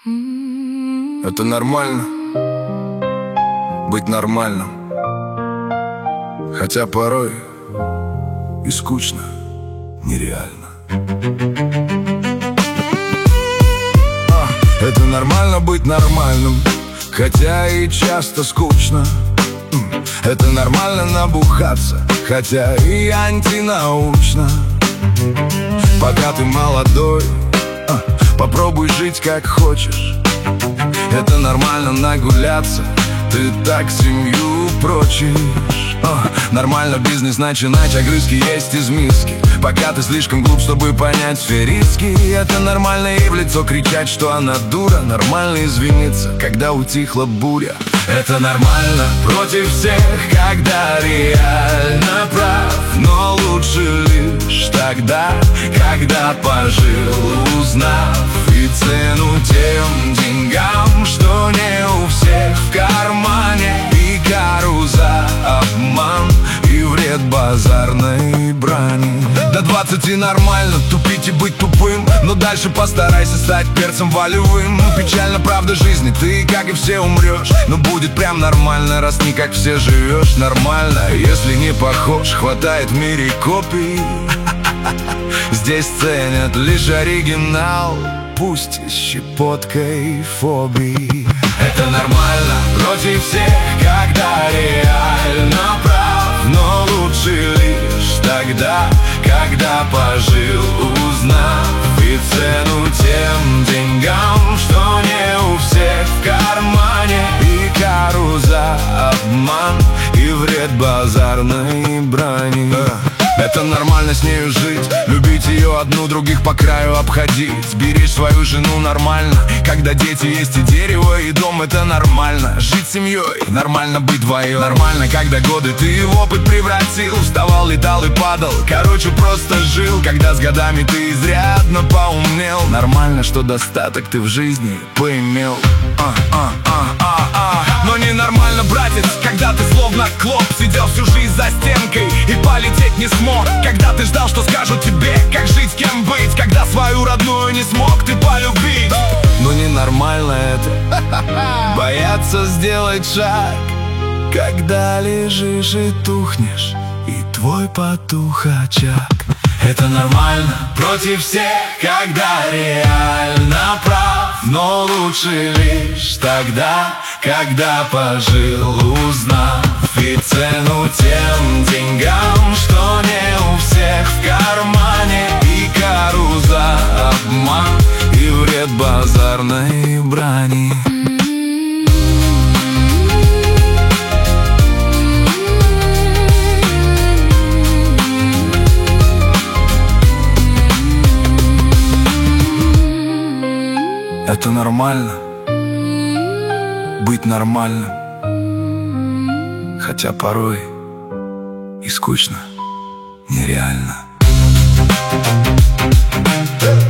Это нормально быть нормальным, хотя порой и скучно, нереально. Это нормально быть нормальным, хотя и часто скучно. Это нормально набухаться, хотя и антинаучно. Пока ты молодой, попробуй жить как хочешь. Это нормально нагуляться, ты так семью прочишь. Нормально бизнес начинать, огрызки есть из миски, пока ты слишком глуп, чтобы понять все риски. Это нормально и в лицо кричать, что она дура. Нормально извиниться, когда утихла буря. Это нормально против всех, когда реально прав, но лучше лишь тогда, когда пожил, узнав и цену тем деньгам, что не у всех в кармане. И кару за обман, и вред базарной брани. До 20 нормально тупить и быть тупым, но дальше постарайся стать перцем волевым. Печально правда жизни, ты, как и все, умрешь, но будет прям нормально, раз не как все живешь. Нормально, если не похож, хватает в мире копий. Здесь ценят лишь оригинал, пусть с щепоткой фобий. Это нормально против всех, когда реально прав, но лучше лишь тогда, когда пожил, узнав и цену тем деньгам, что не у всех в кармане. И кару за обман, и вред базарной брани. Это нормально с нею жить, любить ее одну, других по краю обходить. Беречь свою жену нормально, когда дети есть и дерево, и дом. Это нормально, жить семьей, нормально быть вдвоем. Нормально, когда годы ты в опыт превратил, вставал, летал и падал, короче, просто жил. Когда с годами ты изрядно поумнел, нормально, что достаток ты в жизни поимел. Но ненормально, братец, когда ты словно клоп сидел всю жизнь за стенкой и полететь не смог. Когда ты ждал, что скажут тебе, как жить, кем быть, когда свою родную не смог ты полюбить. Но ненормально это бояться сделать шаг, когда лежишь и тухнешь, и твой потух очаг. Это нормально против всех, когда реально прав, но лучше лишь тогда, когда пожил, узнав и цену тем деньгам, что не у всех в кармане. И кару за обман, и вред базарной брани. Это нормально быть нормальным, хотя порой и скучно, нереально.